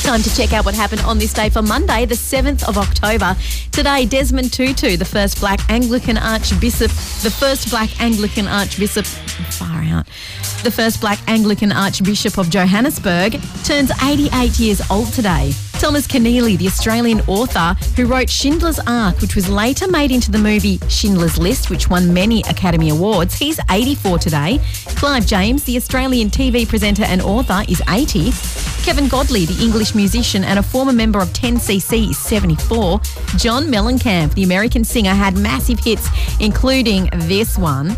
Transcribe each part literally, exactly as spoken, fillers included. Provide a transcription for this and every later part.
Time to check out what happened on this day for Monday, the seventh of October. Today, Desmond Tutu, the first black Anglican Archbishop, the first black Anglican Archbishop, far out, the first black Anglican Archbishop of Johannesburg, turns eighty-eight years old today. Thomas Keneally, the Australian author who wrote Schindler's Ark, which was later made into the movie Schindler's List, which won many Academy Awards, he's eighty-four today. Clive James, the Australian T V presenter and author, is eighty. Kevin Godley, the English musician and a former member of ten C C, is seventy-four. John Mellencamp, the American singer, had massive hits, including this one.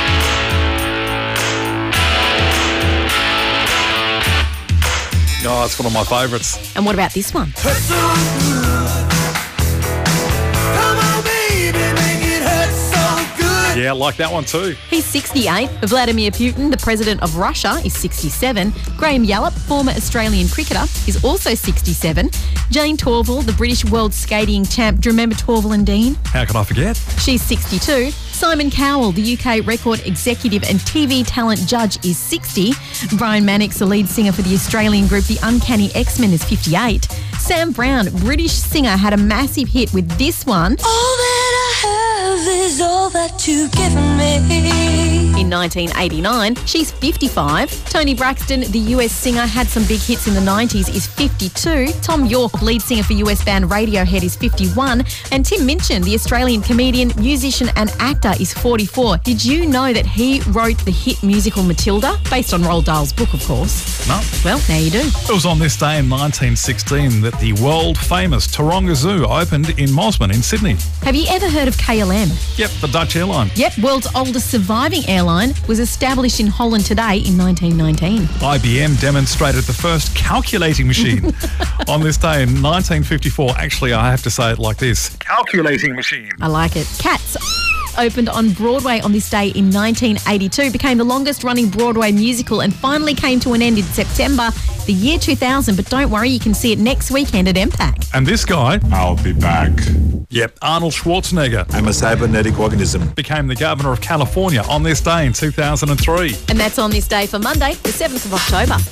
Oh, it's one of my favourites. And what about this one? Hurt so good. Come on, baby, make it hurt so good. Yeah, I like that one too. He's sixty-eight. Vladimir Putin, the president of Russia, is sixty-seven. Graham Yallop, former Australian cricketer, is also sixty-seven. Jane Torval, the British world skating champ. Do you remember Torval and Dean? How could I forget? She's sixty-two. Simon Cowell, the U K record executive and T V talent judge, is sixty. Brian Mannix, the lead singer for the Australian group The Uncanny X-Men, is fifty-eight. Sam Brown, British singer, had a massive hit with this one. All that I have is all that you've given me. In nineteen eighty-nine, she's fifty-five. Toni Braxton, the U S singer, had some big hits in the nineties, is fifty-two. Tom York, lead singer for U S band Radiohead, is fifty-one. And Tim Minchin, the Australian comedian, musician and actor, is forty-four. Did you know that he wrote the hit musical Matilda? Based on Roald Dahl's book, of course. No. Well, now you do. It was on this day in nineteen sixteen that the world-famous Taronga Zoo opened in Mosman in Sydney. Have you ever heard of K L M? Yep, the Dutch airline. Yep, world's oldest surviving airline, was established in Holland today in nineteen nineteen. I B M demonstrated the first calculating machine on this day in nineteen fifty-four. Actually, I have to say it like this. Calculating machine. I like it. Cats opened on Broadway on this day in nineteen eighty-two, became the longest running Broadway musical and finally came to an end in September the year two thousand. But don't worry, you can see it next weekend at M PAC. And this guy, I'll be back. yep, Arnold Schwarzenegger, I'm a cybernetic organism. became the governor of California on this day in two thousand three. And that's on this day for Monday, the seventh of October.